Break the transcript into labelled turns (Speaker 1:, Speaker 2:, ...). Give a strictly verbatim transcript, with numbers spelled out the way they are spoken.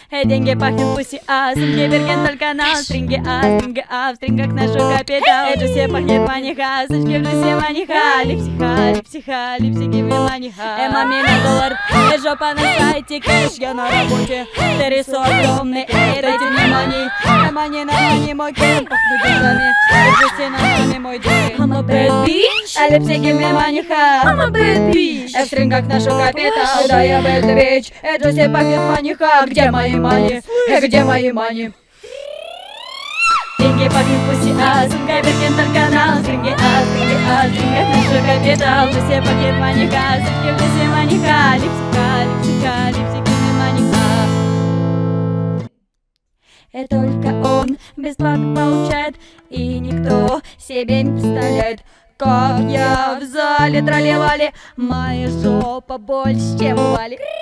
Speaker 1: Эй, деньги пахнет пуси, а сумки Берген только на стринге, а стринга, а в стрингах нашу капитал. Это все пахнет маниха, сучки в джусе маниха, липсиха, липсиха, липсики в маниха. Эй, маме на доллар, эй, жопа на сайте, кэш, я на работе. Ты рису огромный, эй, дайте мне мани. На мани, на мани, мой кен, пахнет деньгами. Эй, в джусе на мани, мой день. I'm a bad bitch, а липсики в маниха. I'm a bad bitch, эй, в стрингах нашу капитал. Да, я bad bitch, эй, в джусе пахнет маниха. Где мои мани? Эй, где мои мани? Деньги пахнет пуси, а сумка Берген только на стринге, а стринге, а стринге нашу капитал. Все пакет маниха, сумки в джусе маниха, липсика, липсика, липсики в маниха. И только он бесплатно получает, и никто себе не представляет, как я в зале тролливали, моя жопа больше, чем у Вали.